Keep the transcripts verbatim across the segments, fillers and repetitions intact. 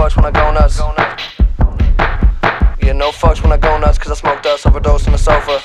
fucks when I go nuts. Yeah, no fucks when I go nuts, cause I smoked dust, overdose on the sofa.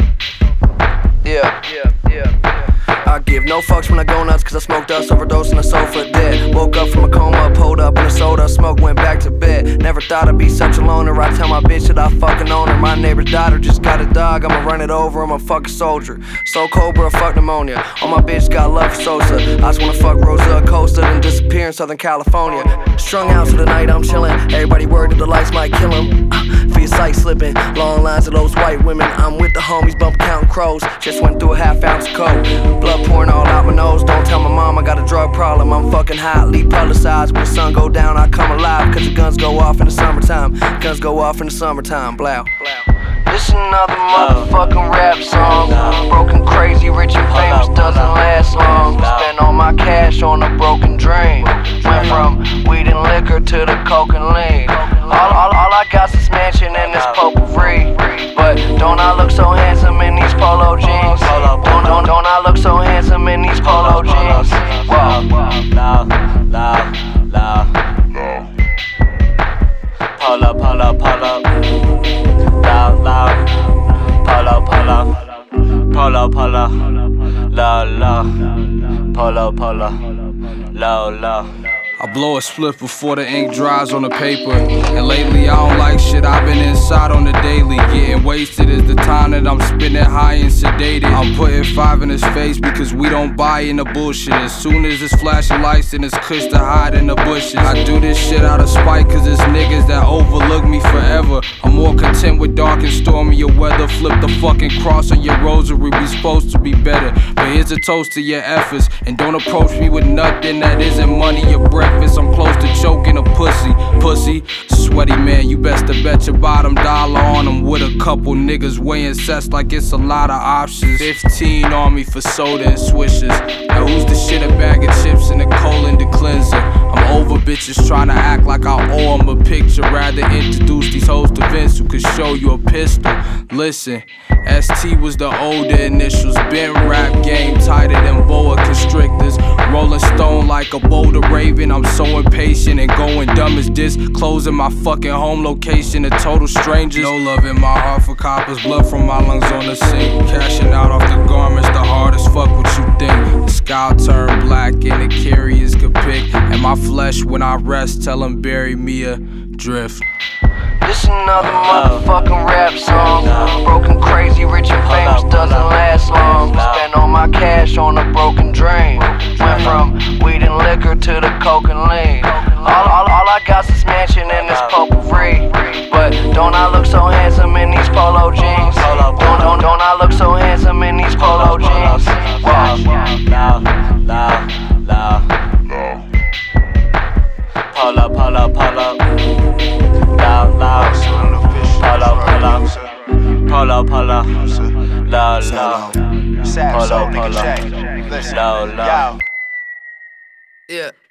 Yeah, yeah, yeah. I give no fucks when I go nuts, cause I smoked dust, overdose on the sofa, dead. Woke up from a coma, pulled up in a soda, smoke, went back to bed. Never thought I'd be such a loner, I tell my bitch that I fucking own her. My neighbor's daughter just got a dog, I'ma run it over, I'm a fucking soldier. So Cobra, fuck pneumonia, all my bitch got love for Sosa. I just wanna fuck Rosa Acosta, then disappear in Southern California. Strung out to the night, I'm chillin', everybody worried that the lights might kill him. uh, For your sight slipping, long lines of those white women. I'm with the homies, bump counting crows, just went through a half ounce of coke. Blood pouring all out my nose, don't tell my mom I got a drug problem. I'm fucking hotly publicized, when the sun go down I come alive. Cause the guns go off in the summertime, guns go off in the summertime, blow. This another motherfucking rap song. Broken, crazy, rich and famous doesn't last long. Spend all my cash on a broken dream. Went from weed and liquor to the coke and lean. All, all, all I got's this mansion and this potpourri. But don't I look so handsome in these polo jeans? Don't, don't, don't I look so handsome in these polo jeans? Wow. Loud, loud, loud. Pull up, pull up, pull up. Loud, loud. Pull up, pull up. Pull up, pull up. Loud, loud. Pull up, pull up. Loud, loud. I blow a spliff before the ink dries on the paper. And lately I don't like shit, I've been inside on the daily. Getting wasted is the time that I'm spinning high and sedated. I'm putting five in his face because we don't buy in the bullshit. As soon as it's flashing lights, then it's kush to hide in the bushes. I do this shit out of spite cause it's niggas that overlook me forever. I'm more content with dark and stormy weather. Flip the fucking cross on your rosary, we supposed to be better. But here's a toast to your efforts. And don't approach me with nothing that isn't money or breakfast. I'm close to choking a pussy, pussy. Sweaty man, you best to bet your bottom dollar on him. With a couple niggas weighing sets like it's a lot of options. Fifteen on me for soda and swishes. Now who's the shit, a bag of chips and a colon to cleanser? I'm over bitches trying to act like I owe them a picture. Rather introduce these hoes to Vince who could show you a pistol. Listen, S T was the older initials. Been rap game tighter than boa constrictors. Rolling stone like a boulder raven. I'm so impatient and going dumb as this. Closing my fucking home location to total strangers. No love in my heart for coppers. Blood from my lungs on the sink. Cashing out off the garments, the hardest fuck what you think. The sky turn black and the carriers could pick. And my flesh when I rest, tell them bury me a drift. This another motherfucking rap song. Broken, crazy, rich and famous doesn't last long. Spend all my cash on a broken dream. Went from weed and liquor to the coke and lean. All, all, all I got's this mansion and this potpourri. But don't I look so handsome in these polo jeans? Don't, don't, don't I look so handsome in these polo jeans? Watch. Loud, loud, loud. Pull up, pull up, pull up. Loud, loud. Pull up, pull up. Pull up, pull up. Loud, loud. Pull up, pull up. Loud, loud. Yeah.